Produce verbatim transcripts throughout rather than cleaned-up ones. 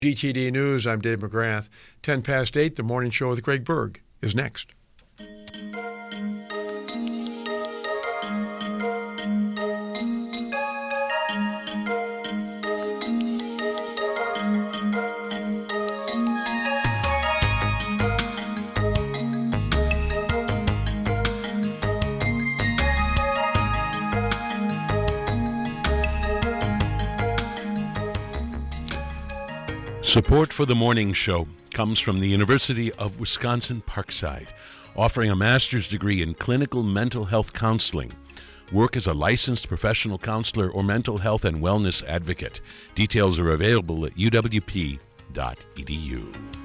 G T D News, I'm Dave McGrath. ten past eight, the morning show with Greg Berg is next. Support for the morning show comes from the University of Wisconsin-Parkside, offering a master's degree in clinical mental health counseling. Work as a licensed professional counselor or mental health and wellness advocate. Details are available at u w p dot e d u.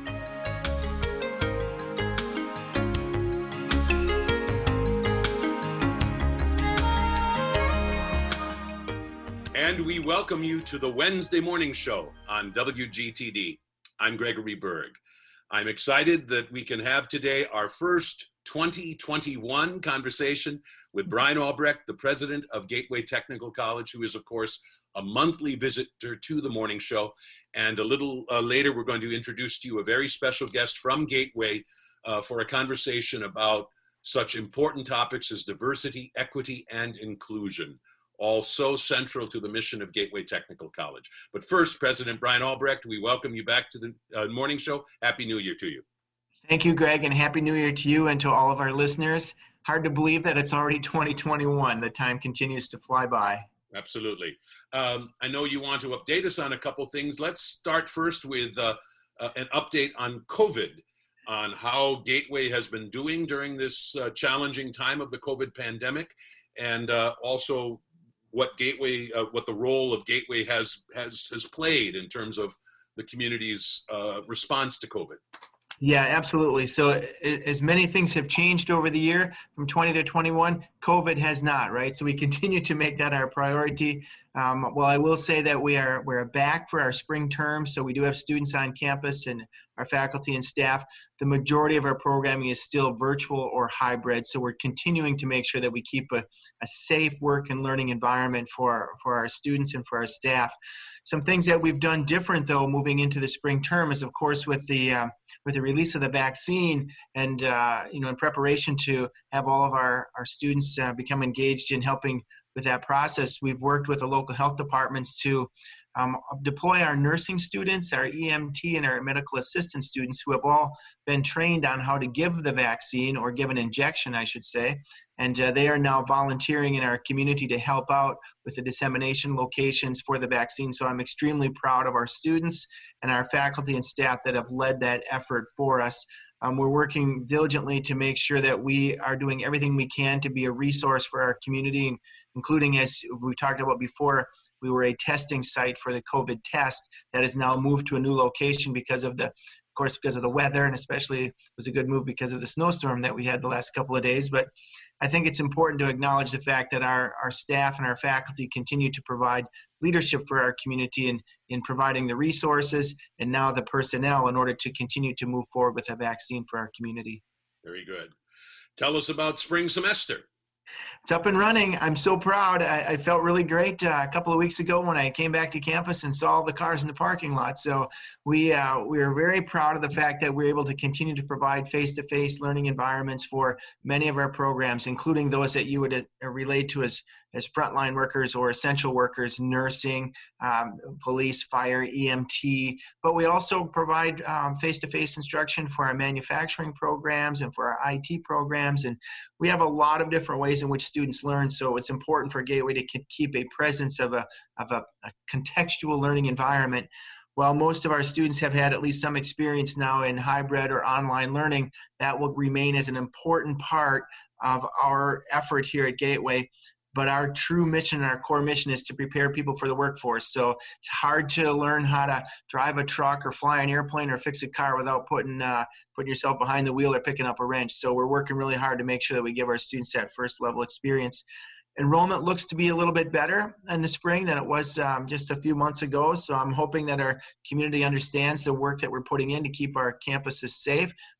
And we welcome you to the Wednesday morning show on W G T D. I'm Gregory Berg. I'm excited that we can have today our first twenty twenty-one conversation with Brian Albrecht, the president of Gateway Technical College, who is, of course, a monthly visitor to the morning show. And a little uh, later, we're going to introduce to you a very special guest from Gateway uh, for a conversation about such important topics as diversity, equity, and inclusion, all so central to the mission of Gateway Technical College. But first, President Brian Albrecht, we welcome you back to the uh, morning show. Happy New Year to you. Thank you, Greg, and Happy New Year to you and to all of our listeners. Hard to believe that it's already twenty twenty-one. The time continues to fly by. Absolutely. Um, I know you want to update us on a couple things. Let's start first with uh, uh, an update on COVID, on how Gateway has been doing during this uh, challenging time of the COVID pandemic, and uh, also what Gateway, uh, what the role of Gateway has has has played in terms of the community's uh, response to COVID. Yeah, absolutely. So as many things have changed over the year from twenty to twenty-one, COVID has not, right? So we continue to make that our priority. Um, well, I will say that we are we're back for our spring term, so we do have students on campus and our faculty and staff. The majority of our programming is still virtual or hybrid, so we're continuing to make sure that we keep a, a safe work and learning environment for, for our students and for our staff. Some things that we've done different, though, moving into the spring term is, of course, with the uh, with the release of the vaccine and, uh, you know, in preparation to have all of our, our students uh, become engaged in helping with that process, we've worked with the local health departments to um, deploy our nursing students, our E M T, and our medical assistant students who have all been trained on how to give the vaccine or give an injection, I should say. And uh, they are now volunteering in our community to help out with the dissemination locations for the vaccine. So I'm extremely proud of our students and our faculty and staff that have led that effort for us. Um, we're working diligently to make sure that we are doing everything we can to be a resource for our community, including, as we talked about before, we were a testing site for the COVID test that has now moved to a new location because of the, of course, because of the weather, and especially it was a good move because of the snowstorm that we had the last couple of days. But I think it's important to acknowledge the fact that our, our staff and our faculty continue to provide leadership for our community in, in providing the resources and now the personnel in order to continue to move forward with a vaccine for our community. Very good. Tell us about spring semester. It's up and running. I'm so proud. I, I felt really great uh, a couple of weeks ago when I came back to campus and saw all the cars in the parking lot. So we uh, we are very proud of the fact that we're able to continue to provide face-to-face learning environments for many of our programs, including those that you would uh, relate to as as frontline workers or essential workers, nursing, um, police, fire, E M T. But we also provide um, face-to-face instruction for our manufacturing programs and for our I T programs. And we have a lot of different ways in which students learn. So it's important for Gateway to keep a presence of a, of a, a contextual learning environment. While most of our students have had at least some experience now in hybrid or online learning, that will remain as an important part of our effort here at Gateway. But our true mission and our core mission is to prepare people for the workforce. So it's hard to learn how to drive a truck or fly an airplane or fix a car without putting uh, putting yourself behind the wheel or picking up a wrench. So we're working really hard to make sure that we give our students that first level experience. Enrollment looks to be a little bit better in the spring than it was um, just a few months ago. So I'm hoping that our community understands the work that we're putting in to keep our campuses safe.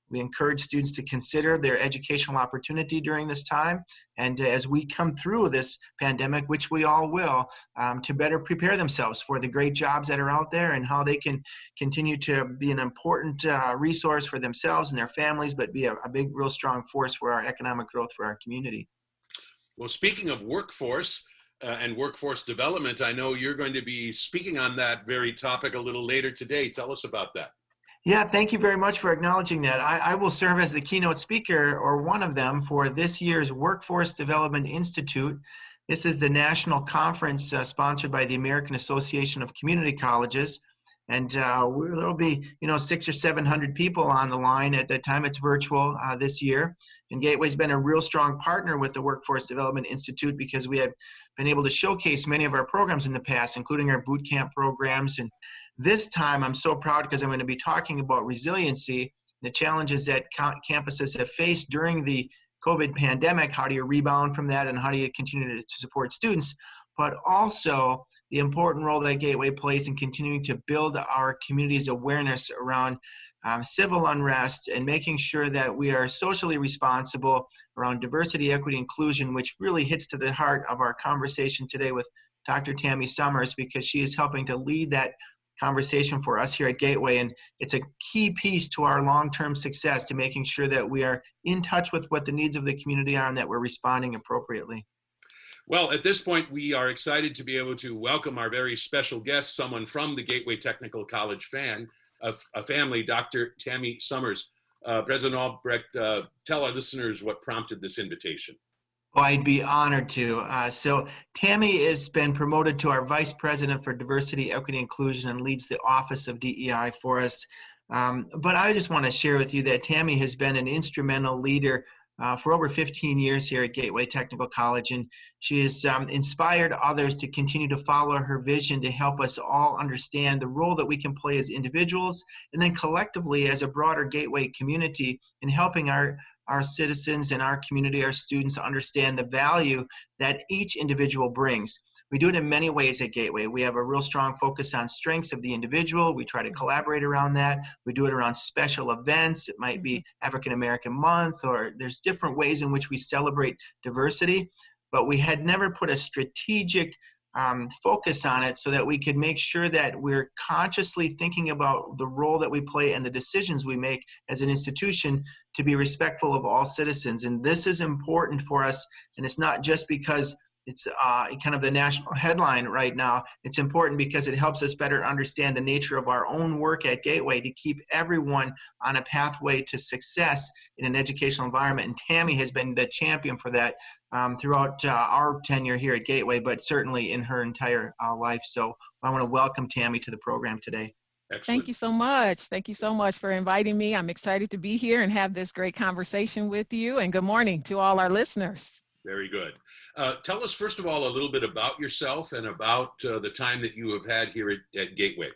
We encourage students to consider their educational opportunity during this time. And as we come through this pandemic, which we all will, um, to better prepare themselves for the great jobs that are out there and how they can continue to be an important uh, resource for themselves and their families, but be a, a big, real strong force for our economic growth for our community. Well, speaking of workforce uh, and workforce development, I know you're going to be speaking on that very topic a little later today. Tell us about that. Yeah, thank you very much for acknowledging that. I, I will serve as the keynote speaker, or one of them, for this year's Workforce Development Institute. This is the national conference uh, sponsored by the American Association of Community Colleges. And uh, there'll be, you know, six or seven hundred people on the line at that time. It's virtual uh, this year. And Gateway's been a real strong partner with the Workforce Development Institute because we have been able to showcase many of our programs in the past, including our boot camp programs. And this time, I'm so proud because I'm going to be talking about resiliency, the challenges that campuses have faced during the COVID pandemic. How do you rebound from that, and how do you continue to support students? But also the important role that Gateway plays in continuing to build our community's awareness around um, civil unrest and making sure that we are socially responsible around diversity, equity, inclusion, which really hits to the heart of our conversation today with Doctor Tammy Summers, because she is helping to lead that conversation for us here at Gateway. And it's a key piece to our long-term success, to making sure that we are in touch with what the needs of the community are and that we're responding appropriately. Well, at this point, we are excited to be able to welcome our very special guest, someone from the Gateway Technical College fan, a, a family, Doctor Tammy Summers. Uh, President Albrecht, uh, tell our listeners what prompted this invitation. Well, I'd be honored to. Uh, so Tammy has been promoted to our Vice President for Diversity, Equity, Inclusion, and leads the Office of D E I for us. Um, but I just want to share with you that Tammy has been an instrumental leader Uh, for over fifteen years here at Gateway Technical College, and she has um, inspired others to continue to follow her vision to help us all understand the role that we can play as individuals and then collectively as a broader Gateway community in helping our, our citizens and our community, our students, understand the value that each individual brings. We do it in many ways at Gateway. We have a real strong focus on strengths of the individual. We try to collaborate around that. We do it around special events. It might be African American Month, or there's different ways in which we celebrate diversity. But we had never put a strategic um, focus on it so that we could make sure that we're consciously thinking about the role that we play and the decisions we make as an institution to be respectful of all citizens. And this is important for us, and it's not just because it's uh, kind of the national headline right now. It's important because it helps us better understand the nature of our own work at Gateway to keep everyone on a pathway to success in an educational environment. And Tammy has been the champion for that um, throughout uh, our tenure here at Gateway, but certainly in her entire uh, life. So I want to welcome Tammy to the program today. Excellent. Thank you so much. Thank you so much for inviting me. I'm excited to be here and have this great conversation with you. And good morning to all our listeners. Very good. Uh, tell us, first of all, a little bit about yourself and about uh, the time that you have had here at, at Gateway.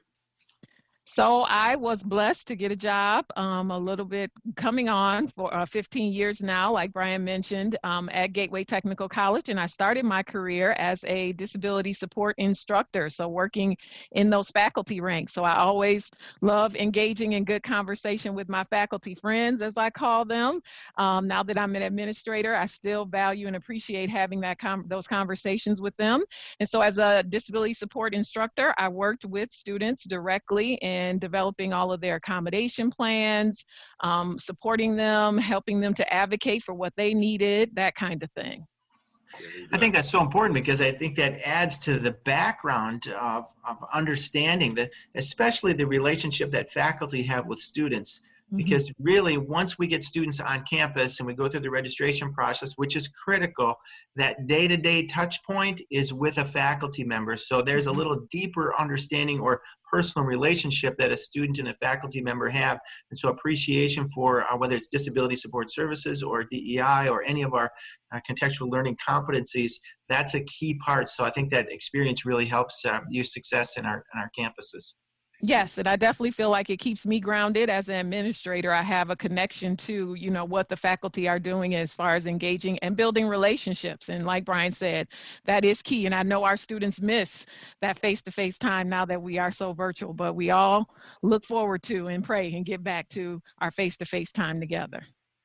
So I was blessed to get a job um, a little bit coming on for uh, fifteen years now, like Brian mentioned, um, at Gateway Technical College. And I started my career as a disability support instructor, so working in those faculty ranks. So I always love engaging in good conversation with my faculty friends, as I call them. Um, now that I'm an administrator, I still value and appreciate having that com- those conversations with them. And so as a disability support instructor, I worked with students directly in and developing all of their accommodation plans, um, supporting them, helping them to advocate for what they needed, that kind of thing. I think that's so important because I think that adds to the background of, of understanding that, especially the relationship that faculty have with students. Because really, once we get students on campus and we go through the registration process, which is critical, that day-to-day touch point is with a faculty member. So there's a little deeper understanding or personal relationship that a student and a faculty member have. And so appreciation for uh, whether it's disability support services or D E I or any of our uh, contextual learning competencies, that's a key part. So I think that experience really helps uh, youth success in our, in our campuses. Yes, and I definitely feel like it keeps me grounded as an administrator. I have a connection to, you know, what the faculty are doing as far as engaging and building relationships. And like Brian said, that is key. And I know our students miss that face-to-face time now that we are so virtual, but we all look forward to and pray and get back to our face-to-face time together.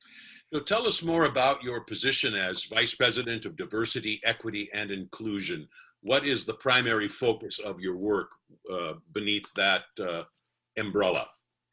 So tell us more about your position as Vice President of Diversity, Equity, and Inclusion. What is the primary focus of your work uh, beneath that uh, umbrella?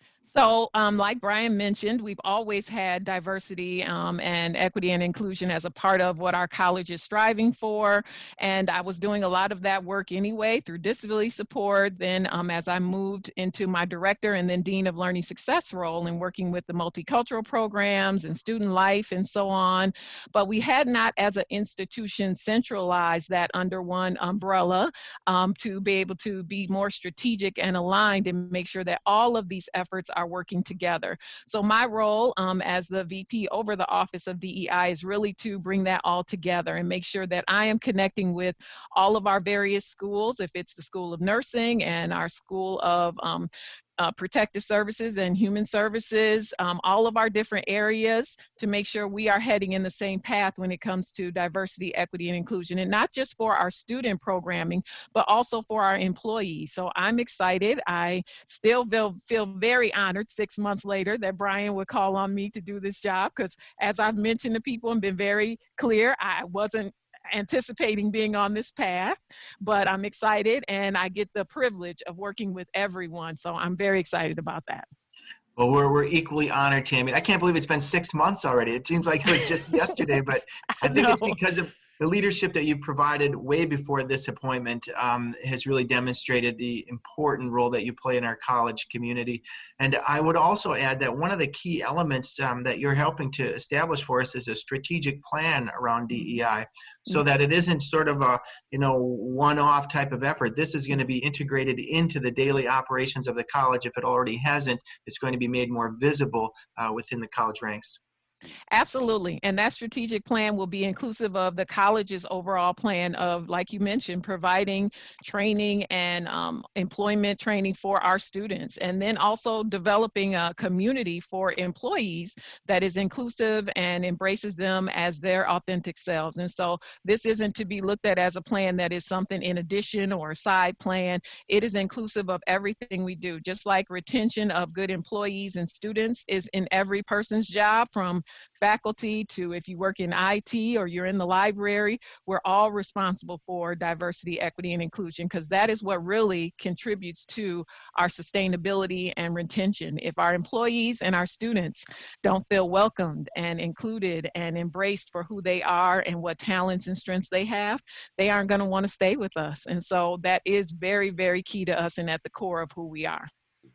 So um, like Brian mentioned, we've always had diversity um, and equity and inclusion as a part of what our college is striving for. And I was doing a lot of that work anyway through disability support. Then um, as I moved into my director and then Dean of Learning Success role and working with the multicultural programs and student life and so on. But we had not as an institution centralized that under one umbrella um, to be able to be more strategic and aligned and make sure that all of these efforts are working together. So my role um, as the V P over the Office of D E I is really to bring that all together and make sure that I am connecting with all of our various schools, if it's the School of Nursing and our School of um, Uh, protective services and human services, um, all of our different areas to make sure we are heading in the same path when it comes to diversity, equity, and inclusion, and not just for our student programming, but also for our employees. So I'm excited. I still feel, feel very honored six months later that Brian would call on me to do this job because as I've mentioned to people and been very clear, I wasn't anticipating being on this path, but I'm excited and I get the privilege of working with everyone. So I'm very excited about that. Well, we're, we're equally honored, Tammy. I can't believe it's been six months already. It seems like it was just yesterday, but I think it's because of the leadership that you provided way before this appointment um, has really demonstrated the important role that you play in our college community. And I would also add that one of the key elements um, that you're helping to establish for us is a strategic plan around D E I, so that it isn't sort of a, you know, one-off type of effort. This is going to be integrated into the daily operations of the college. If it already hasn't, it's going to be made more visible uh, within the college ranks. Absolutely. And that strategic plan will be inclusive of the college's overall plan of, like you mentioned, providing training and um, employment training for our students, and then also developing a community for employees that is inclusive and embraces them as their authentic selves. And so this isn't to be looked at as a plan that is something in addition or a side plan. It is inclusive of everything we do, just like retention of good employees and students is in every person's job, from faculty to if you work in I T or you're in the library. We're all responsible for diversity, equity, and inclusion, because that is what really contributes to our sustainability and retention. If our employees and our students don't feel welcomed and included and embraced for who they are and what talents and strengths they have, they aren't going to want to stay with us. And so that is very, very key to us and at the core of who we are.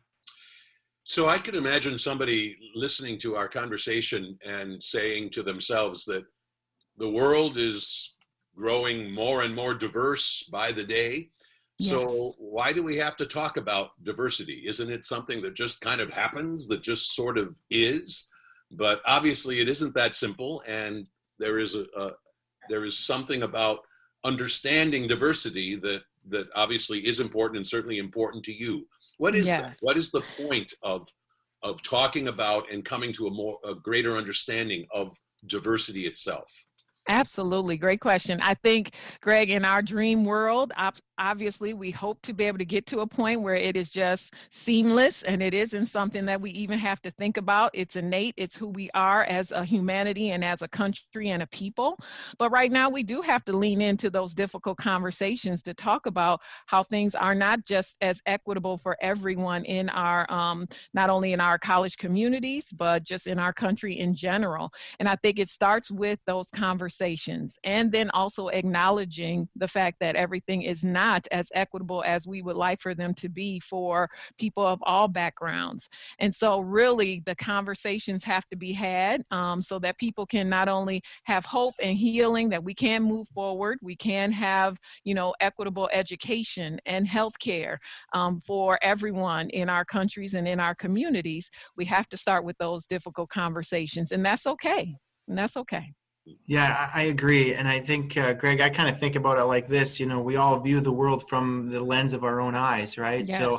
So I could imagine somebody listening to our conversation and saying to themselves that the world is growing more and more diverse by the day. Yes. So why do we have to talk about diversity? Isn't it something that just kind of happens, that just sort of is? But obviously it isn't that simple, and there is a, a there is something about understanding diversity that that obviously is important and certainly important to you. What is Yes. that? What is the point of of talking about and coming to a more a greater understanding of diversity itself? Absolutely. Great question. I think, Greg, in our dream world, obviously we hope to be able to get to a point where it is just seamless, and it isn't something that we even have to think about. It's innate. It's who we are as a humanity and as a country and a people. But right now we do have to lean into those difficult conversations to talk about how things are not just as equitable for everyone in our, um, not only in our college communities, but just in our country in general. And I think it starts with those conversations. And then also acknowledging the fact that everything is not as equitable as we would like for them to be for people of all backgrounds. And so really the conversations have to be had um, so that people can not only have hope and healing, that we can move forward, we can have, you know, equitable education and healthcare um, for everyone in our countries and in our communities. We have to start with those difficult conversations, and that's okay. And that's okay. Yeah, I agree. And I think, uh, Greg, I kind of think about it like this, you know, we all view the world from the lens of our own eyes, right? Yes. So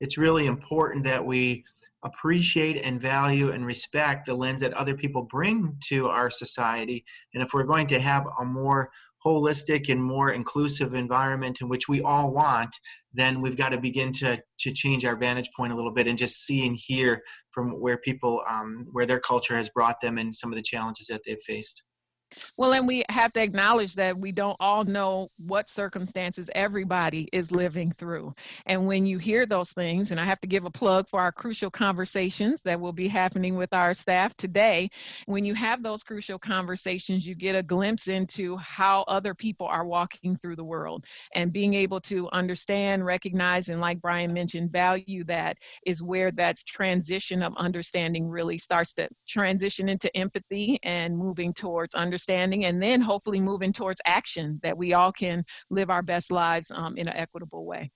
it's really important that we appreciate and value and respect the lens that other people bring to our society. And if we're going to have a more holistic and more inclusive environment in which we all want, then we've got to begin to to change our vantage point a little bit and just see and hear from where people, um, where their culture has brought them and some of the challenges that they've faced. Well, and we have to acknowledge that we don't all know what circumstances everybody is living through. And when you hear those things, and I have to give a plug for our crucial conversations that will be happening with our staff today, when you have those crucial conversations, you get a glimpse into how other people are walking through the world, and being able to understand, recognize, and like Brian mentioned, value that is where that transition of understanding really starts to transition into empathy and moving towards understanding. Understanding, and then hopefully moving towards action, that we all can live our best lives um, in an equitable way.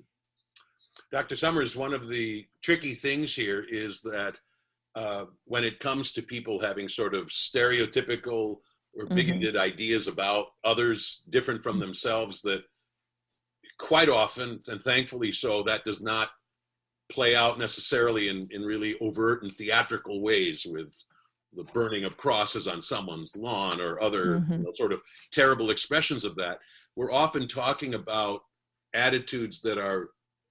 Doctor Summers, one of the tricky things here is that uh, when it comes to people having sort of stereotypical or bigoted mm-hmm. ideas about others different from themselves, that quite often, and thankfully so, that does not play out necessarily in, in really overt and theatrical ways, with the burning of crosses on someone's lawn or other mm-hmm. you know, sort of terrible expressions of that. We're often talking about attitudes that are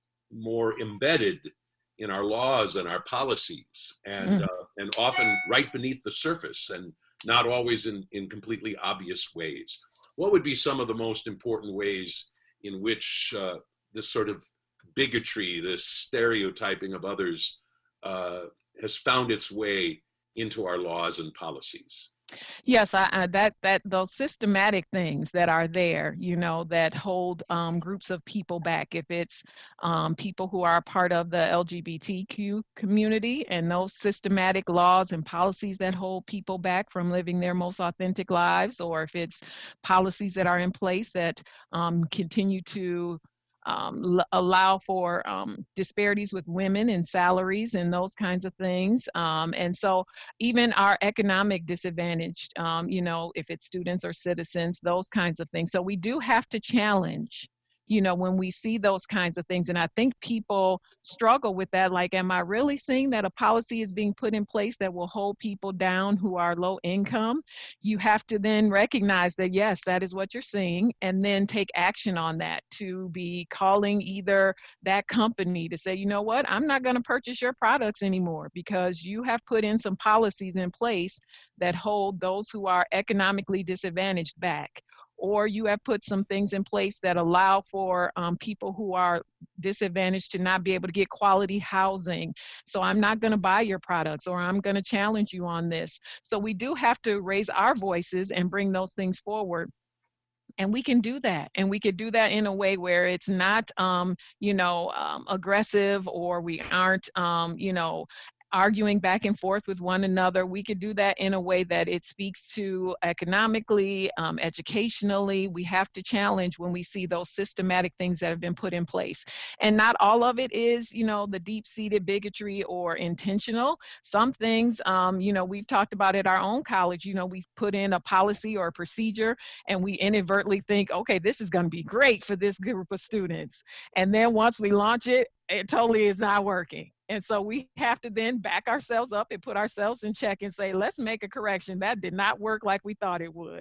more embedded in our laws and our policies, and mm. uh, and often right beneath the surface, and not always in, in completely obvious ways. What would be some of the most important ways in which uh, this sort of bigotry, this stereotyping of others uh, has found its way into our laws and policies? Yes, I, I, that that those systematic things that are there, you know, that hold um, groups of people back. If it's um, people who are part of the L G B T Q community, and those systematic laws and policies that hold people back from living their most authentic lives, or if it's policies that are in place that um, continue to Um, l- allow for um, disparities with women in salaries and those kinds of things. Um, and so even our economic disadvantage, um, you know, if it's students or citizens, those kinds of things. So we do have to challenge, you know, when we see those kinds of things. And I think people struggle with that. Like, am I really seeing that a policy is being put in place that will hold people down who are low income? You have to then recognize that, yes, that is what you're seeing, and then take action on that, to be calling either that company to say, you know what, I'm not going to purchase your products anymore because you have put in some policies in place that hold those who are economically disadvantaged back. Or you have put some things in place that allow for um, people who are disadvantaged to not be able to get quality housing. So I'm not going to buy your products, or I'm going to challenge you on this. So we do have to raise our voices and bring those things forward. And we can do that. And we could do that in a way where it's not, um, you know, um, aggressive, or we aren't, um, you know, arguing back and forth with one another. We could do that in a way that it speaks to economically, um, educationally. We have to challenge when we see those systematic things that have been put in place. And not all of it is, you know, the deep-seated bigotry or intentional. Some things, um, you know, we've talked about at our own college, you know, we put in a policy or a procedure, and we inadvertently think, okay, this is going to be great for this group of students. And then once we launch it, it totally is not working. And so we have to then back ourselves up and put ourselves in check and say, let's make a correction. That did not work like we thought it would.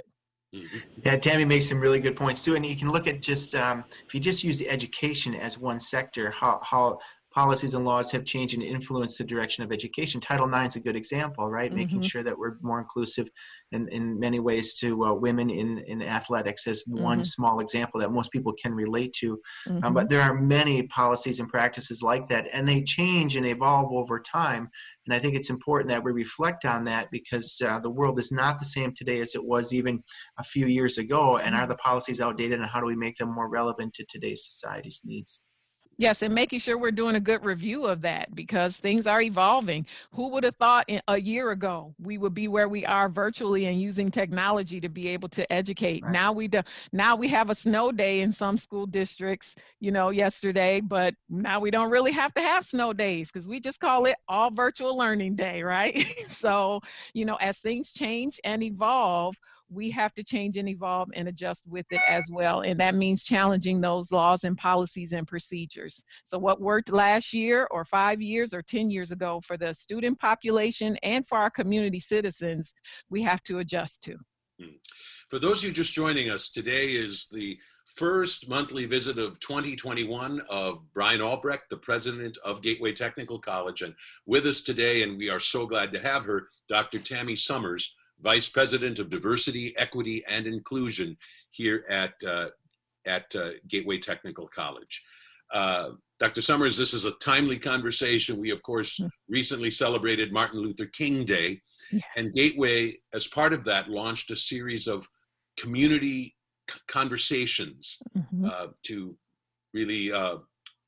Yeah, Tammy makes some really good points too. And you can look at just, um, if you just use the education as one sector, how, how policies and laws have changed and influenced the direction of education. Title nine is a good example, right? Mm-hmm. Making sure that we're more inclusive in, in many ways to uh, women in, in athletics as one mm-hmm. small example that most people can relate to. Mm-hmm. Um, but there are many policies and practices like that, and they change and evolve over time. And I think it's important that we reflect on that, because uh, the world is not the same today as it was even a few years ago. And are the policies outdated, and how do we make them more relevant to today's society's needs? Yes, and making sure we're doing a good review of that, because things are evolving. Who would have thought in, a year ago we would be where we are virtually and using technology to be able to educate? Right. Now we do, now we have a snow day in some school districts, you know, yesterday, but now we don't really have to have snow days because we just call it all virtual learning day, right? So, you know, as things change and evolve, we have to change and evolve and adjust with it as well. And that means challenging those laws and policies and procedures. So what worked last year or five years or ten years ago for the student population and for our community citizens, we have to adjust to. For those of you just joining us, today is the first monthly visit of twenty twenty-one of Brian Albrecht, the president of Gateway Technical College. And with us today, and we are so glad to have her, Doctor Tammy Summers, Vice President of Diversity, Equity, and Inclusion here at, uh, at uh, Gateway Technical College. Uh, Doctor Summers, this is a timely conversation. We, of course, recently celebrated Martin Luther King Day, Yes. and Gateway, as part of that, launched a series of community c- conversations Mm-hmm. uh, to really uh,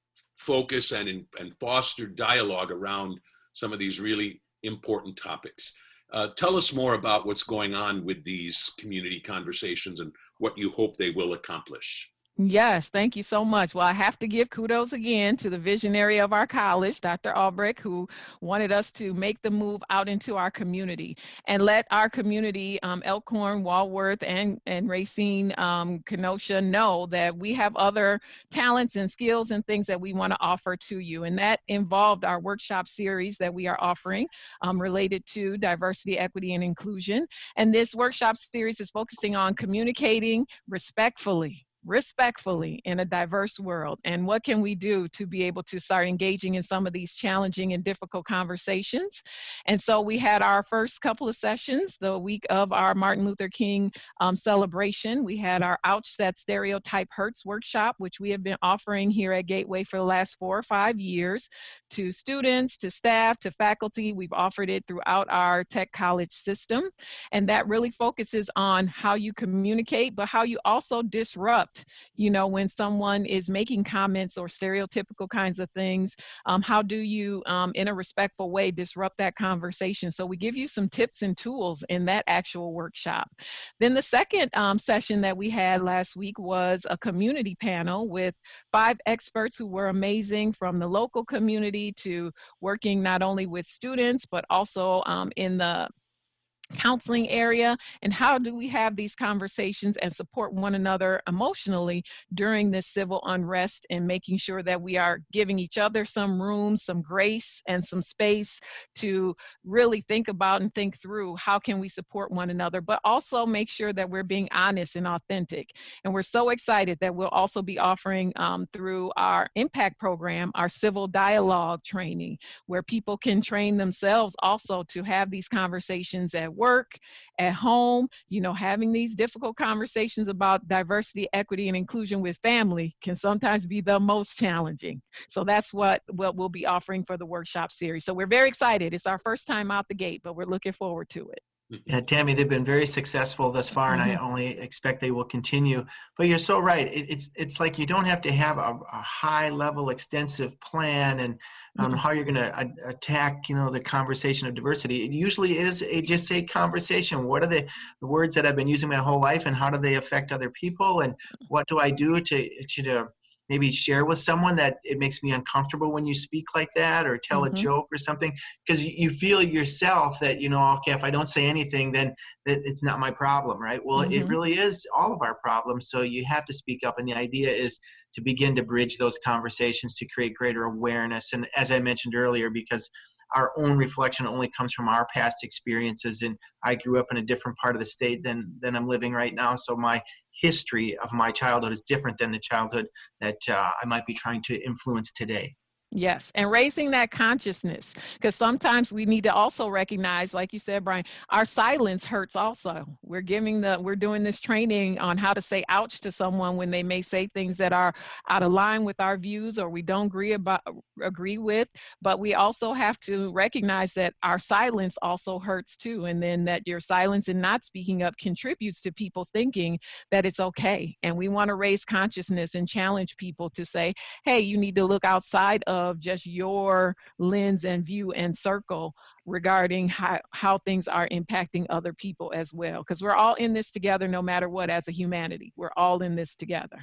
focus and, and foster dialogue around some of these really important topics. Uh, tell us more about what's going on with these community conversations and what you hope they will accomplish. Yes, thank you so much. Well, I have to give kudos again to the visionary of our college, Doctor Albrecht, who wanted us to make the move out into our community and let our community, um, Elkhorn, Walworth, and, and Racine, um, Kenosha, know that we have other talents and skills and things that we want to offer to you. And that involved our workshop series that we are offering um, related to diversity, equity, and inclusion. And this workshop series is focusing on communicating respectfully. respectfully in a diverse world, and what can we do to be able to start engaging in some of these challenging and difficult conversations. And so we had our first couple of sessions the week of our Martin Luther King um, celebration. We had our Ouch, That Stereotype Hurts workshop, which we have been offering here at Gateway for the last four or five years to students, to staff, to faculty. We've offered it throughout our tech college system, and that really focuses on how you communicate, but how you also disrupt, you know, when someone is making comments or stereotypical kinds of things. Um, how do you, um, in a respectful way, disrupt that conversation? So we give you some tips and tools in that actual workshop. Then the second um, session that we had last week was a community panel with five experts who were amazing, from the local community to working not only with students, but also um, in the counseling area. And how do we have these conversations and support one another emotionally during this civil unrest, and making sure that we are giving each other some room, some grace, and some space to really think about and think through how can we support one another, but also make sure that we're being honest and authentic. And we're so excited that we'll also be offering um, through our impact program, our civil dialogue training, where people can train themselves also to have these conversations at work, at home. You know, having these difficult conversations about diversity, equity, and inclusion with family can sometimes be the most challenging. So that's what, what we'll be offering for the workshop series. So we're very excited. It's our first time out the gate, but we're looking forward to it. Yeah, Tammy, they've been very successful thus far, and Mm-hmm. I only expect they will continue. But you're so right. It, it's it's like you don't have to have a, a high-level, extensive plan and on Mm-hmm. how you're going to attack, you know, the conversation of diversity. It usually is a just a conversation. What are the, the words that I've been using my whole life, and how do they affect other people? And what do I do to to, to maybe share with someone that it makes me uncomfortable when you speak like that, or tell Mm-hmm. a joke or something, because you feel yourself that, you know, okay, if I don't say anything, then that it's not my problem, right? Well, Mm-hmm. it really is all of our problems. So you have to speak up. And the idea is to begin to bridge those conversations to create greater awareness. And as I mentioned earlier, because our own reflection only comes from our past experiences. And I grew up in a different part of the state than, than I'm living right now. So my history of my childhood is different than the childhood that uh, I might be trying to influence today. Yes, and raising that consciousness, because sometimes we need to also recognize, like you said, Brian, our silence hurts also. We're giving the, we're doing this training on how to say ouch to someone when they may say things that are out of line with our views or we don't agree about, agree with, but we also have to recognize that our silence also hurts too, and then that your silence and not speaking up contributes to people thinking that it's okay. And we want to raise consciousness and challenge people to say, hey, you need to look outside of of just your lens and view and circle regarding how, how things are impacting other people as well. Because we're all in this together no matter what as a humanity. We're all in this together.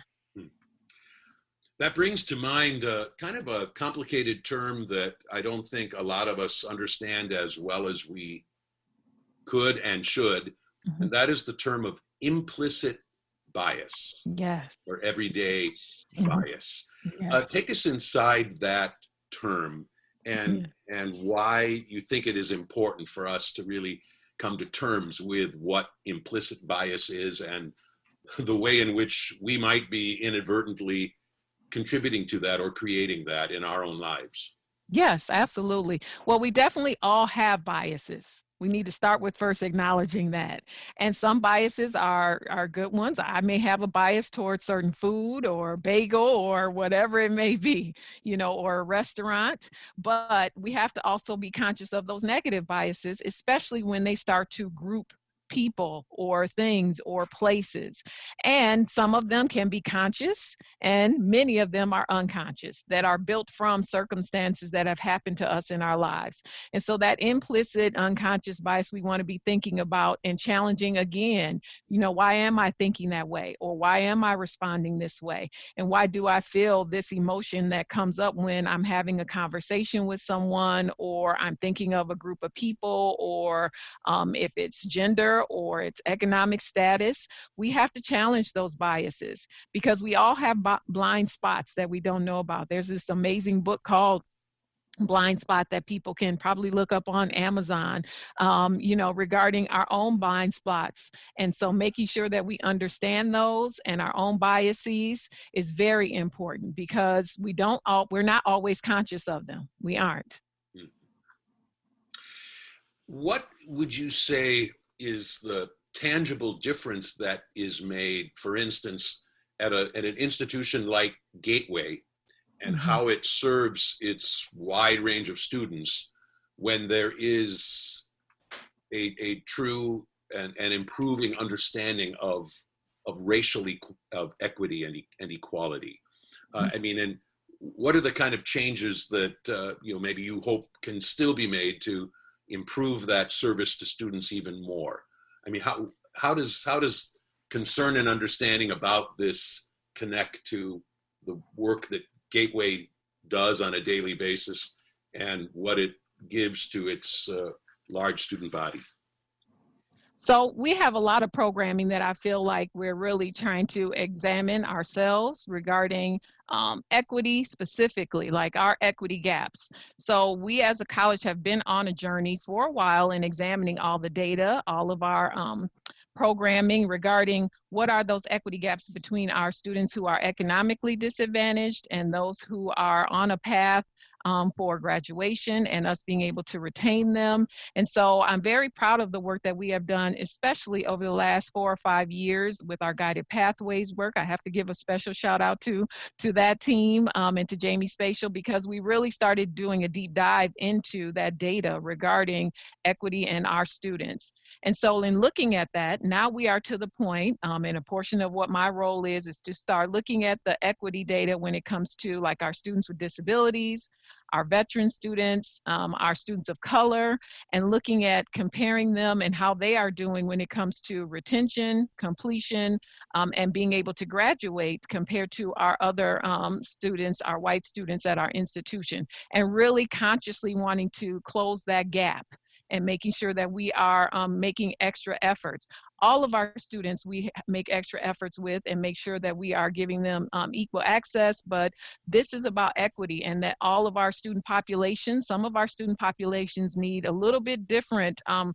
That brings to mind uh, kind of a complicated term that I don't think a lot of us understand as well as we could and should, mm-hmm. and that is the term of implicit bias. Yes. Or everyday mm-hmm. bias. Yes. Uh, take us inside that term and yeah. and why you think it is important for us to really come to terms with what implicit bias is and the way in which we might be inadvertently contributing to that or creating that in our own lives. Yes, absolutely. Well, we definitely all have biases. We need to start with first acknowledging that. And some biases are, are good ones. I may have a bias towards certain food or bagel or whatever it may be, you know, or a restaurant. But we have to also be conscious of those negative biases, especially when they start to group people or things or places. And some of them can be conscious and many of them are unconscious, that are built from circumstances that have happened to us in our lives. And so that implicit unconscious bias we want to be thinking about and challenging again, you know, why am I thinking that way? Or why am I responding this way? And why do I feel this emotion that comes up when I'm having a conversation with someone, or I'm thinking of a group of people, or um, if it's gender or its economic status? We have to challenge those biases because we all have b- blind spots that we don't know about. There's this amazing book called Blind Spot that people can probably look up on Amazon, um, you know, regarding our own blind spots. And so making sure that we understand those and our own biases is very important because we don't all, we're not always conscious of them. We aren't. What would you say is the tangible difference that is made, for instance, at, a, at an institution like Gateway, and mm-hmm. how it serves its wide range of students when there is a, a true and, and improving understanding of, of racial e- of equity and, e- and equality? Uh, mm-hmm. I mean, and what are the kind of changes that uh, you know maybe you hope can still be made to improve that service to students even more? I mean, how how does how does concern and understanding about this connect to the work that Gateway does on a daily basis and what it gives to its uh, large student body? So we have a lot of programming that I feel like we're really trying to examine ourselves regarding um, equity specifically, like our equity gaps. So we as a college have been on a journey for a while in examining all the data, all of our um, programming regarding what are those equity gaps between our students who are economically disadvantaged and those who are on a path Um, for graduation and us being able to retain them. And so I'm very proud of the work that we have done, especially over the last four or five years with our Guided Pathways work. I have to give a special shout out to, to that team um, and to Jamie Spatial, because we really started doing a deep dive into that data regarding equity and our students. And so in looking at that, now we are to the point, um, and a portion of what my role is, is to start looking at the equity data when it comes to like our students with disabilities, our veteran students, um, our students of color, and looking at comparing them and how they are doing when it comes to retention, completion, um, and being able to graduate compared to our other um, students, our white students at our institution, and really consciously wanting to close that gap and making sure that we are um, making extra efforts. All of our students we make extra efforts with and make sure that we are giving them um, equal access, but this is about equity and that all of our student populations, some of our student populations need a little bit different um,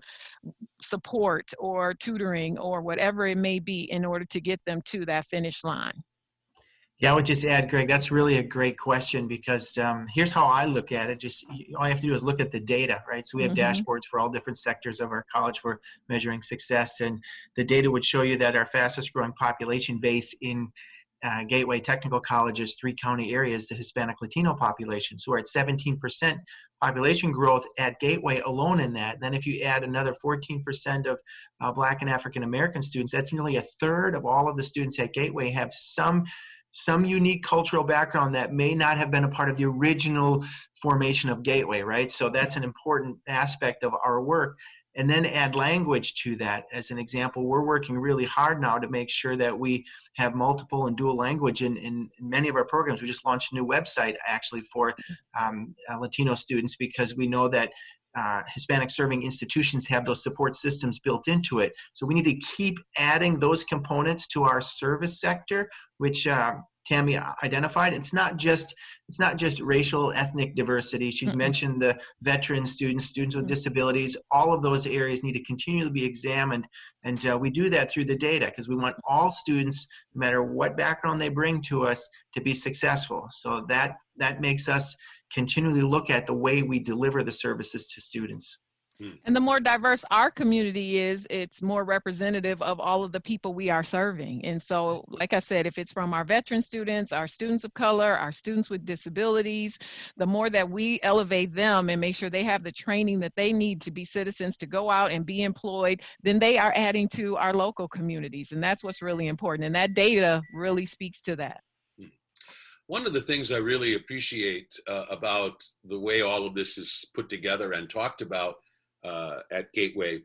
support or tutoring or whatever it may be in order to get them to that finish line. Yeah, I would just add, Greg, that's really a great question because um, here's how I look at it. Just all you have to do is look at the data, right? So we have mm-hmm. dashboards for all different sectors of our college for measuring success. And the data would show you that our fastest growing population base in uh, Gateway Technical College's three county areas, the Hispanic Latino population. So we're at seventeen percent population growth at Gateway alone in that. Then if you add another fourteen percent of uh, Black and African American students, that's nearly a third of all of the students at Gateway have some some unique cultural background that may not have been a part of the original formation of Gateway, right? So that's an important aspect of our work. and then add language to that. As an example, we're working really hard now to make sure that we have multiple and dual language in, in, in many of our programs. We just launched a new website actually for um, uh, Latino students, because we know that Uh, Hispanic serving institutions have those support systems built into it. So we need to keep adding those components to our service sector, which uh, Tammy identified. It's not just it's not just racial, ethnic diversity. She's mm-hmm. mentioned the veteran students, students with disabilities. All of those areas need to continue to be examined, and uh, we do that through the data, because we want all students, no matter what background they bring to us, to be successful. So that that makes us continually look at the way we deliver the services to students. And the more diverse our community is, it's more representative of all of the people we are serving. And so, like I said, if it's from our veteran students, our students of color, our students with disabilities, the more that we elevate them and make sure they have the training that they need to be citizens, to go out and be employed, then they are adding to our local communities. And that's what's really important. And that data really speaks to that. One of the things I really appreciate uh, about the way all of this is put together and talked about uh, at Gateway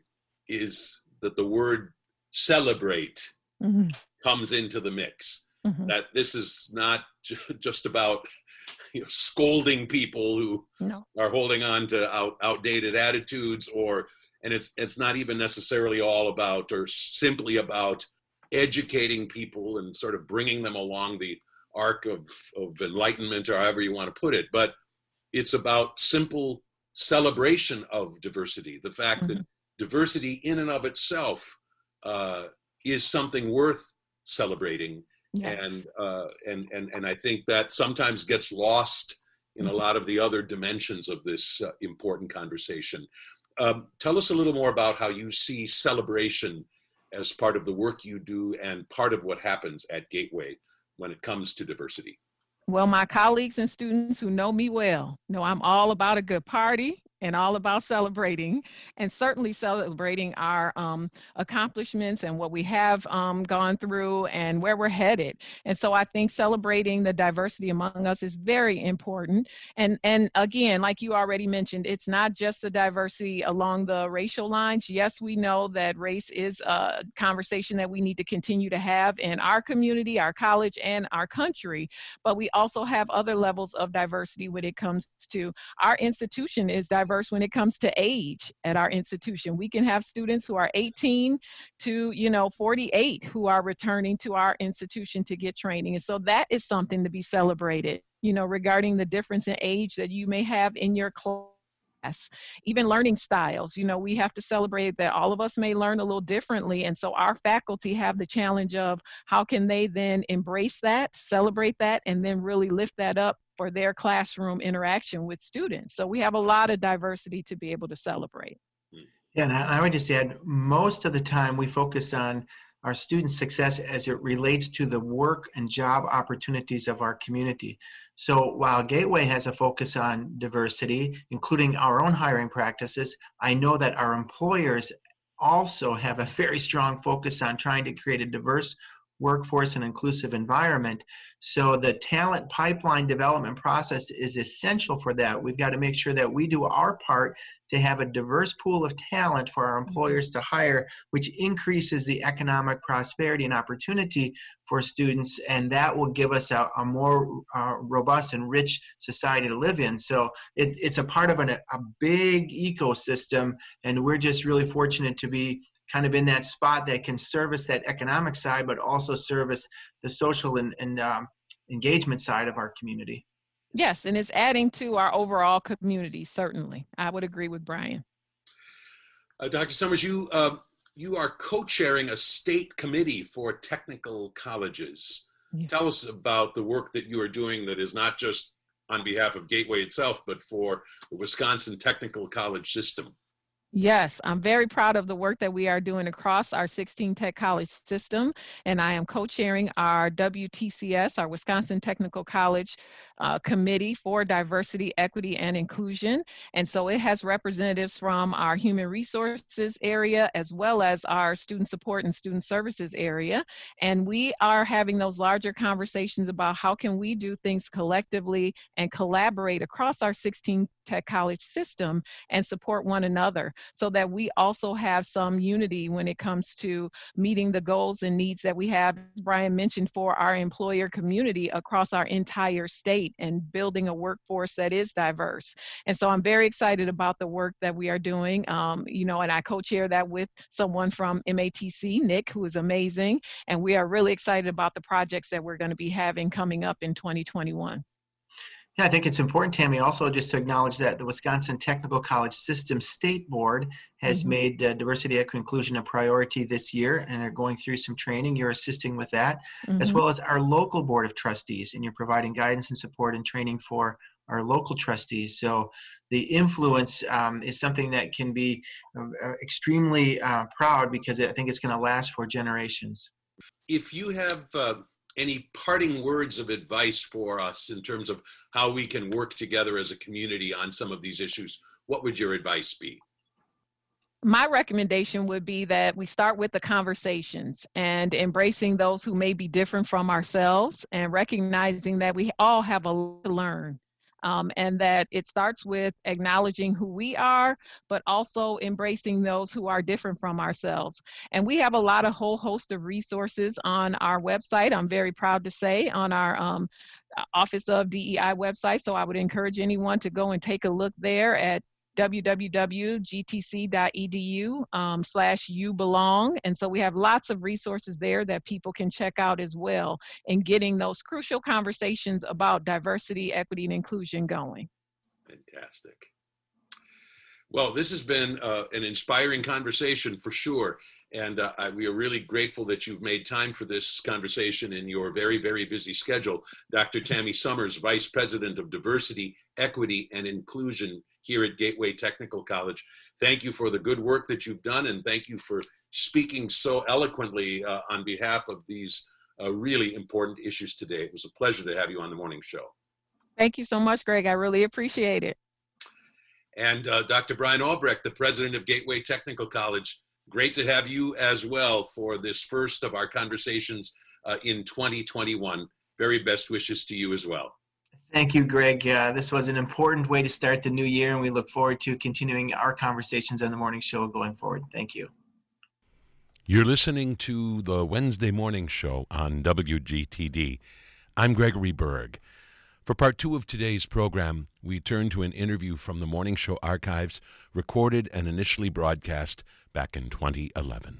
is that the word celebrate mm-hmm. comes into the mix. Mm-hmm. That this is not j- just about you know, scolding people who no. are holding on to out, outdated attitudes, or and it's it's not even necessarily all about or simply about educating people and sort of bringing them along the arc of, of enlightenment, or however you want to put it, but it's about simple celebration of diversity. The fact mm-hmm. that diversity in and of itself uh, is something worth celebrating. Yes. And, uh, and, and, and I think that sometimes gets lost in mm-hmm. a lot of the other dimensions of this uh, important conversation. Um, tell us a little more about how you see celebration as part of the work you do and part of what happens at Gateway when it comes to diversity. Well, my colleagues and students who know me well know I'm all about a good party and all about celebrating, and certainly celebrating our um, accomplishments and what we have um, gone through and where we're headed. And so I think celebrating the diversity among us is very important. And, and again, like you already mentioned, it's not just the diversity along the racial lines. Yes, we know that race is a conversation that we need to continue to have in our community, our college, and our country, but we also have other levels of diversity when it comes to our institution is diverse when it comes to age at our institution. We can have students who are eighteen to, you know, forty-eight who are returning to our institution to get training. And so that is something to be celebrated, you know, regarding the difference in age that you may have in your class. Even learning styles, you know, we have to celebrate that all of us may learn a little differently. And so our faculty have the challenge of how can they then embrace that, celebrate that, and then really lift that up for their classroom interaction with students. So we have a lot of diversity to be able to celebrate. Yeah, and I would just add, most of the time we focus on our students' success as it relates to the work and job opportunities of our community. So while Gateway has a focus on diversity, including our own hiring practices, I know that our employers also have a very strong focus on trying to create a diverse workforce and inclusive environment. So the talent pipeline development process is essential for that. We've got to make sure that we do our part to have a diverse pool of talent for our employers to hire, which increases the economic prosperity and opportunity for students, and that will give us a, a more uh, robust and rich society to live in. So it, it's a part of an, a big ecosystem, and we're just really fortunate to be kind of in that spot that can service that economic side, but also service the social and, and um, engagement side of our community. Yes, and it's adding to our overall community, certainly. I would agree with Brian. Uh, Doctor Summers, you, uh, you are co-chairing a state committee for technical colleges. Yeah. Tell us about the work that you are doing that is not just on behalf of Gateway itself, but for the Wisconsin Technical College system. Yes, I'm very proud of the work that we are doing across our sixteen Tech College system, and I am co-chairing our W T C S, our Wisconsin Technical College uh, committee for diversity, equity, and inclusion. And so it has representatives from our human resources area as well as our student support and student services area. And we are having those larger conversations about how can we do things collectively and collaborate across our sixteen Tech College system and support one another so that we also have some unity when it comes to meeting the goals and needs that we have, as Brian mentioned, for our employer community across our entire state and building a workforce that is diverse. And so I'm very excited about the work that we are doing, um, you know, and I co-chair that with someone from M A T C, Nick, who is amazing. And we are really excited about the projects that we're going to be having coming up in twenty twenty-one. Yeah, I think it's important, Tammy, also just to acknowledge that the Wisconsin Technical College System State Board has mm-hmm. made uh, diversity, equity, inclusion a priority this year, and are going through some training. You're assisting with that, mm-hmm. as well as our local Board of Trustees, and you're providing guidance and support and training for our local trustees. So the influence um, is something that can be uh, extremely uh, proud, because I think it's going to last for generations. If you have uh... any parting words of advice for us in terms of how we can work together as a community on some of these issues, what would your advice be? My recommendation would be that we start with the conversations and embracing those who may be different from ourselves and recognizing that we all have a lot to learn. Um, and that it starts with acknowledging who we are, but also embracing those who are different from ourselves. And we have a lot of whole host of resources on our website, I'm very proud to say, on our um, Office of D E I website. So I would encourage anyone to go and take a look there at w w w dot g t c dot e d u um, slash you belong. And so we have lots of resources there that people can check out as well in getting those crucial conversations about diversity, equity, and inclusion going. Fantastic. Well, this has been uh, an inspiring conversation for sure. And uh, I, we are really grateful that you've made time for this conversation in your very, very busy schedule. Doctor Tammy Summers, Vice President of Diversity, Equity, and Inclusion here at Gateway Technical College. Thank you for the good work that you've done, and thank you for speaking so eloquently uh, on behalf of these uh, really important issues today. It was a pleasure to have you on the morning show. Thank you so much, Greg. I really appreciate it. And uh, Doctor Brian Albrecht, the President of Gateway Technical College, great to have you as well for this first of our conversations uh, in twenty twenty-one. Very best wishes to you as well. Thank you, Greg. Uh, this was an important way to start the new year, and we look forward to continuing our conversations on the morning show going forward. Thank you. You're listening to the Wednesday Morning Show on W G T D. I'm Gregory Berg. For part two of today's program, we turn to an interview from the Morning Show archives, recorded and initially broadcast back in twenty eleven.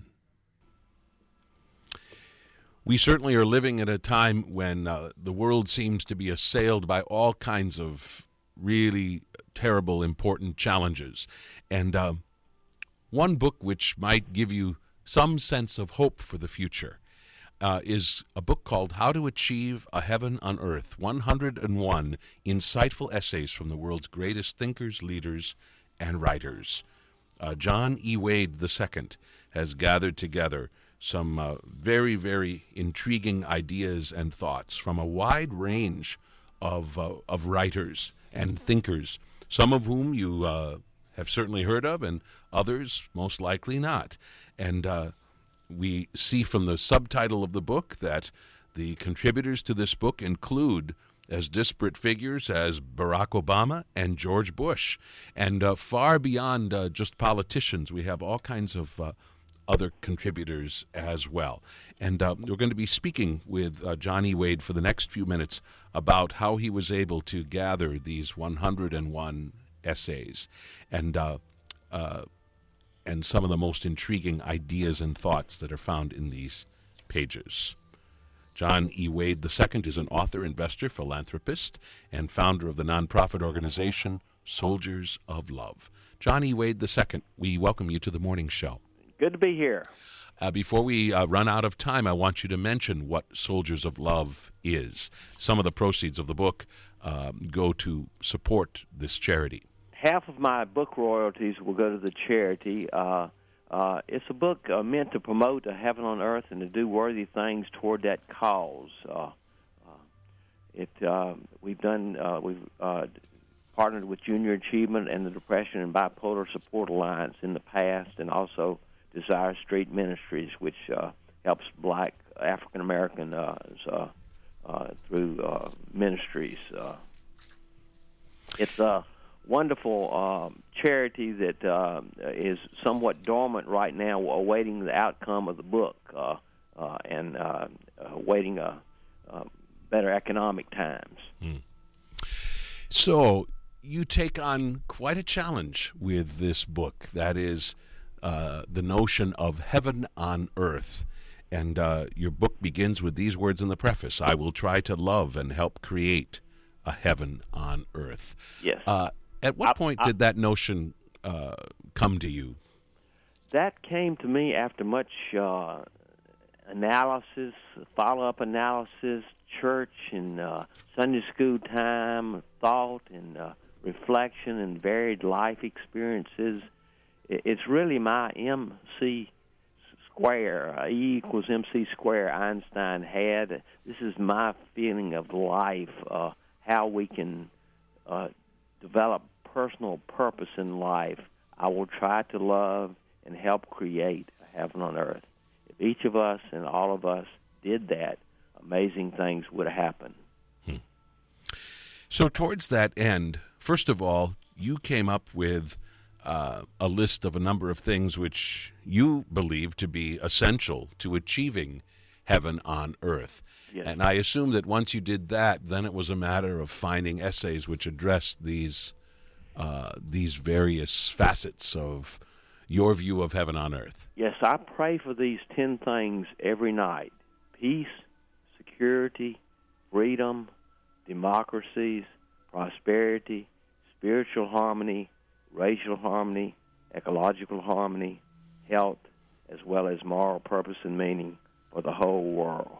We certainly are living at a time when uh, the world seems to be assailed by all kinds of really terrible, important challenges. And uh, one book which might give you some sense of hope for the future uh, is a book called How to Achieve a Heaven on Earth, one hundred one Insightful Essays from the World's Greatest Thinkers, Leaders, and Writers. Uh, John E. Wade the Second has gathered together some uh, very, very intriguing ideas and thoughts from a wide range of uh, of writers and thinkers, some of whom you uh, have certainly heard of, and others most likely not. And uh, we see from the subtitle of the book that the contributors to this book include as disparate figures as Barack Obama and George Bush. And uh, far beyond uh, just politicians, we have all kinds of uh, other contributors as well. And uh, we're going to be speaking with uh, John E. Wade for the next few minutes about how he was able to gather these one hundred one essays and uh, uh, and some of the most intriguing ideas and thoughts that are found in these pages. John E. Wade the Second is an author, investor, philanthropist, and founder of the nonprofit organization Soldiers of Love. John E. Wade the Second, we welcome you to the morning show. Good to be here. Uh, before we uh, run out of time, I want you to mention what Soldiers of Love is. Some of the proceeds of the book uh, go to support this charity. Half of my book royalties will go to the charity. Uh, uh, it's a book uh, meant to promote a heaven on earth and to do worthy things toward that cause. Uh, uh, it uh, we've done uh, we've uh, partnered with Junior Achievement and the Depression and Bipolar Support Alliance in the past, and also Desire Street Ministries, which uh, helps Black African American uh, uh, uh, through uh, ministries. Uh, it's a wonderful um, charity that uh, is somewhat dormant right now, awaiting the outcome of the book uh, uh, and uh, awaiting a, a better economic times. Hmm. So you take on quite a challenge with this book. That is uh, the notion of heaven on earth. And uh, your book begins with these words in the preface: I will try to love and help create a heaven on earth. Yes. Uh, at what I, point I, did that notion uh, come to you? That came to me after much uh, analysis, follow-up analysis, church and uh, Sunday school time, thought and uh, reflection and varied life experiences. It's really my M C square, uh, E equals M C square Einstein had. This is my feeling of life, uh, how we can uh, develop personal purpose in life. I will try to love and help create a heaven on earth. If each of us and all of us did that, amazing things would happen. Hmm. So towards that end, first of all, you came up with uh, a list of a number of things which you believe to be essential to achieving heaven on earth. Yes. And I assume that once you did that, then it was a matter of finding essays which addressed these uh, these various facets of your view of heaven on earth. Yes, I pray for these ten things every night: peace, security, freedom, democracies, prosperity, spiritual harmony, racial harmony, ecological harmony, health, as well as moral purpose and meaning for the whole world.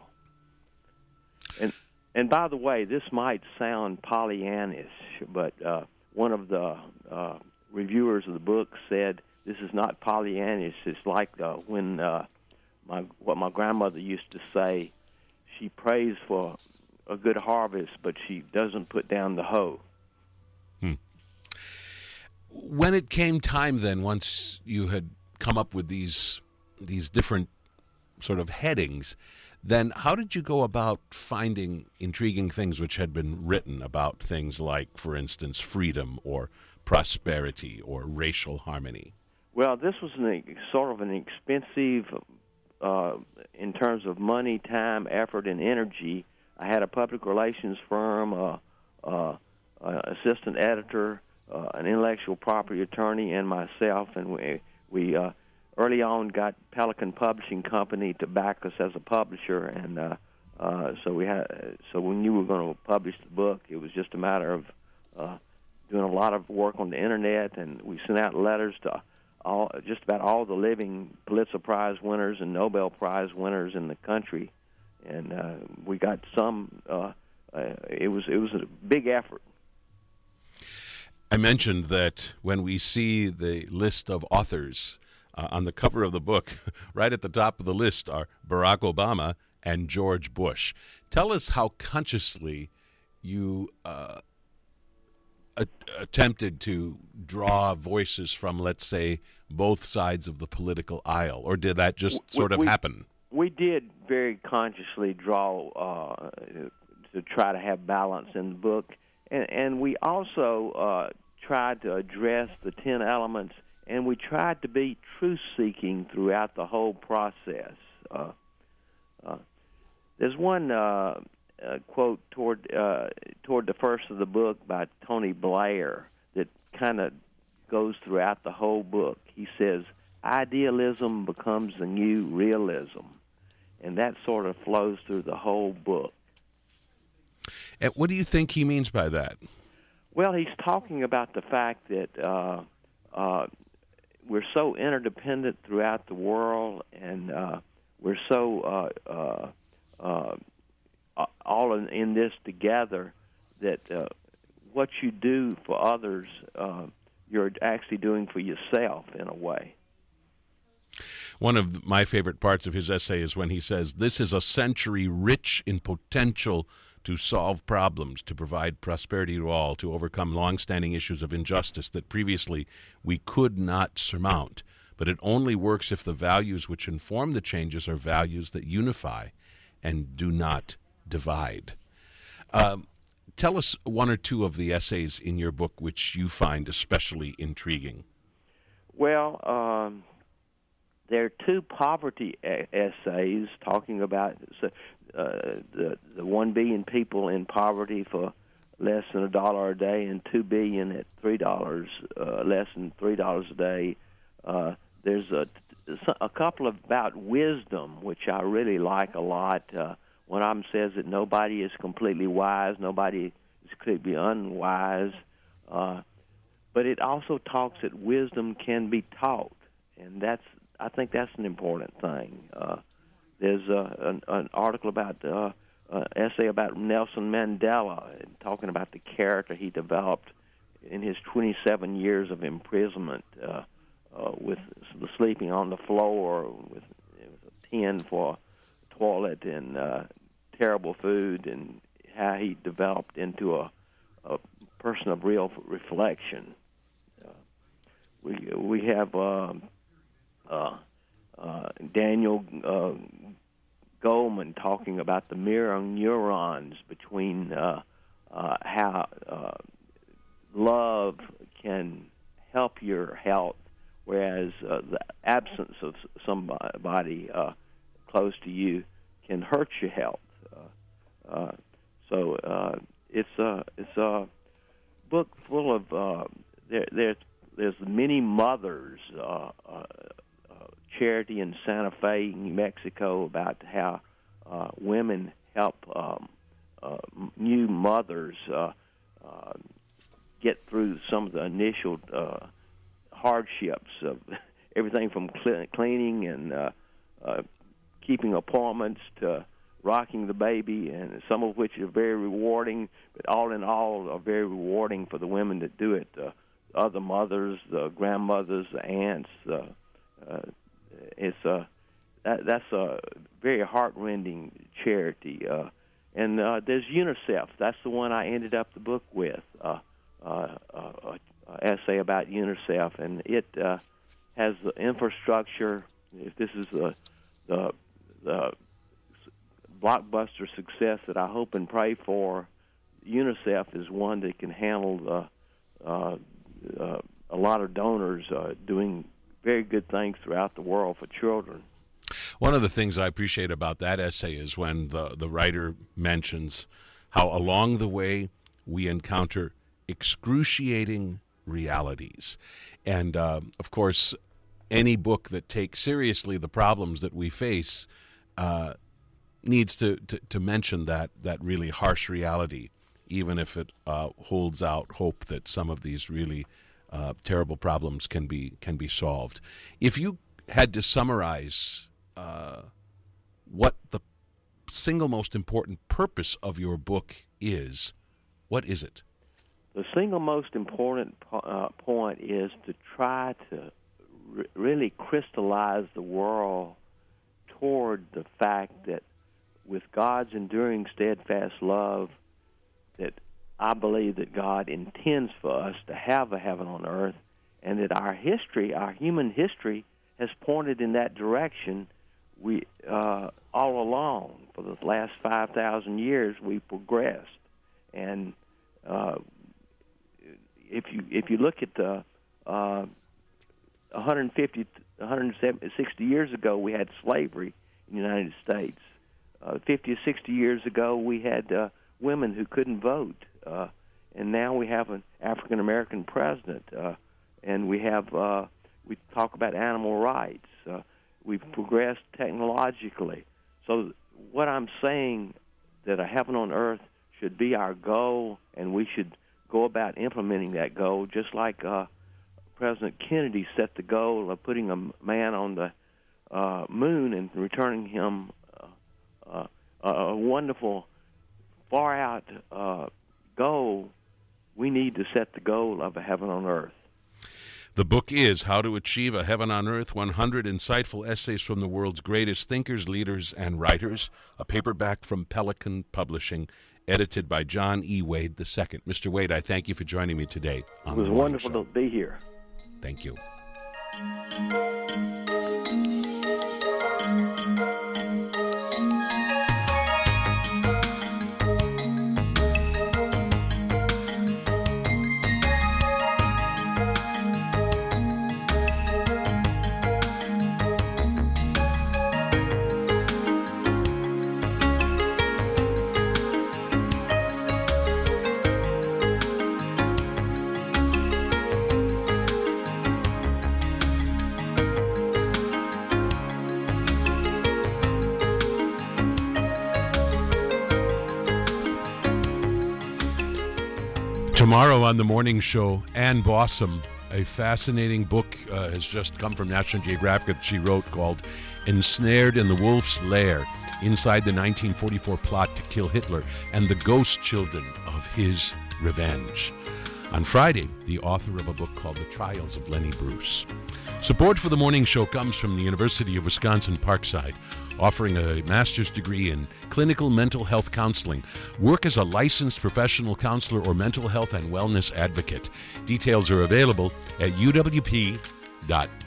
And and by the way, this might sound Pollyannish, but uh, one of the uh, reviewers of the book said this is not Pollyannish. It's like uh, when uh, my what my grandmother used to say. She prays for a good harvest, but she doesn't put down the hoe. Hmm. When it came time then, once you had come up with these these different sort of headings, then how did you go about finding intriguing things which had been written about things like, for instance, freedom or prosperity or racial harmony? Well, this was an, sort of an expensive, uh, in terms of money, time, effort, and energy. I had a public relations firm, uh, uh, uh, assistant editor, uh, an intellectual property attorney, and myself, and we, we uh, early on got Pelican Publishing Company to back us as a publisher, and uh, uh, so we had. So we knew we were going to publish the book. It was just a matter of uh, doing a lot of work on the internet, and we sent out letters to all, just about all the living Pulitzer Prize winners and Nobel Prize winners in the country, and uh, we got some. Uh, uh, it was it was a big effort. I mentioned that when we see the list of authors uh, on the cover of the book, right at the top of the list are Barack Obama and George Bush. Tell us how consciously you uh, a- attempted to draw voices from, let's say, both sides of the political aisle, or did that just we, sort of we, happen? We did very consciously draw uh, to try to have balance in the book. And, and we also uh, tried to address the ten elements, and we tried to be truth-seeking throughout the whole process. Uh, uh, there's one uh, uh, quote toward uh, toward the first of the book by Tony Blair that kind of goes throughout the whole book. He says, "Idealism becomes the new realism," and that sort of flows through the whole book. And what do you think he means by that? Well, he's talking about the fact that uh, uh, we're so interdependent throughout the world, and uh, we're so uh, uh, uh, all in, in this together that uh, what you do for others, uh, you're actually doing for yourself in a way. One of my favorite parts of his essay is when he says, "This is a century rich in potential to solve problems, to provide prosperity to all, to overcome long-standing issues of injustice that previously we could not surmount. But it only works if the values which inform the changes are values that unify and do not divide. Um, tell us one or two of the essays in your book which you find especially intriguing. Well, um, there are two poverty a- essays talking about uh, the, the one billion people in poverty for less than a dollar a day and two billion at three dollars, uh, less than three dollars a day. Uh, there's a, a couple of about wisdom, which I really like a lot. Uh, one of them says that nobody is completely wise, nobody is completely unwise. Uh, but it also talks that wisdom can be taught, and that's I think that's an important thing. Uh, there's uh, an, an article about uh, an essay about Nelson Mandela, talking about the character he developed in his twenty-seven years of imprisonment, uh, uh, with sleeping on the floor with, with a tin for a toilet and uh, terrible food, and how he developed into a, a person of real reflection. Uh, we we have. Uh, Uh, uh, Daniel uh, Goleman talking about the mirror neurons between uh, uh, how uh, love can help your health, whereas uh, the absence of somebody uh, close to you can hurt your health. Uh, uh, so uh, it's a it's a book full of uh, there, there's there's many mothers. Uh, uh, charity in Santa Fe, New Mexico, about how uh, women help um, uh, new mothers uh, uh, get through some of the initial uh, hardships of everything from cl- cleaning and uh, uh, keeping appointments to rocking the baby, and some of which are very rewarding, but all in all are very rewarding for the women that do it. Uh, other mothers, the grandmothers, the aunts, uh, uh, It's a that, that's a very heart-rending charity, uh, and uh, there's UNICEF. That's the one I ended up the book with, uh, uh, uh, uh, essay about UNICEF, and it uh, has the infrastructure. If this is the, the the blockbuster success that I hope and pray for, UNICEF is one that can handle the, uh, uh, a lot of donors uh, doing very good things throughout the world for children. One of the things I appreciate about that essay is when the, the writer mentions how along the way we encounter excruciating realities. And, uh, of course, any book that takes seriously the problems that we face uh, needs to, to, to mention that, that really harsh reality, even if it uh, holds out hope that some of these really Uh, terrible problems can be can be solved. If you had to summarize uh, what the single most important purpose of your book is, what is it? The single most important uh, point is to try to re- really crystallize the world toward the fact that with God's enduring, steadfast love, that I believe that God intends for us to have a heaven on earth, and that our history, our human history, has pointed in that direction. We uh, all along for the last five thousand years we progressed, and uh, if you if you look at the uh, one hundred fifty, one hundred sixty years ago, we had slavery in the United States. Uh, fifty or sixty years ago, we had uh, women who couldn't vote. Uh, and now we have an African American president, uh, and we have uh, we talk about animal rights. Uh, we've progressed technologically. So what I'm saying, that a heaven on earth should be our goal, and we should go about implementing that goal, just like uh, President Kennedy set the goal of putting a man on the uh, moon and returning him uh, uh, a wonderful, far-out uh, goal. We need to set the goal of a heaven on earth. The book is How to Achieve a Heaven on Earth, one hundred Insightful Essays from the World's Greatest Thinkers, Leaders, and Writers, a paperback from Pelican Publishing. edited by John E. Wade the Second. Mister Wade, I thank you for joining me today on It was The Morning wonderful Show. to be here. Thank you. Tomorrow on The Morning Show, Ann Bossum, a fascinating book uh, has just come from National Geographic that she wrote called Ensnared in the Wolf's Lair, Inside the nineteen forty-four Plot to Kill Hitler and the Ghost Children of His Revenge. On Friday, the author of a book called The Trials of Lenny Bruce. Support for The Morning Show comes from the University of Wisconsin-Parkside, offering a master's degree in clinical mental health counseling. Work as a licensed professional counselor or mental health and wellness advocate. Details are available at u w p dot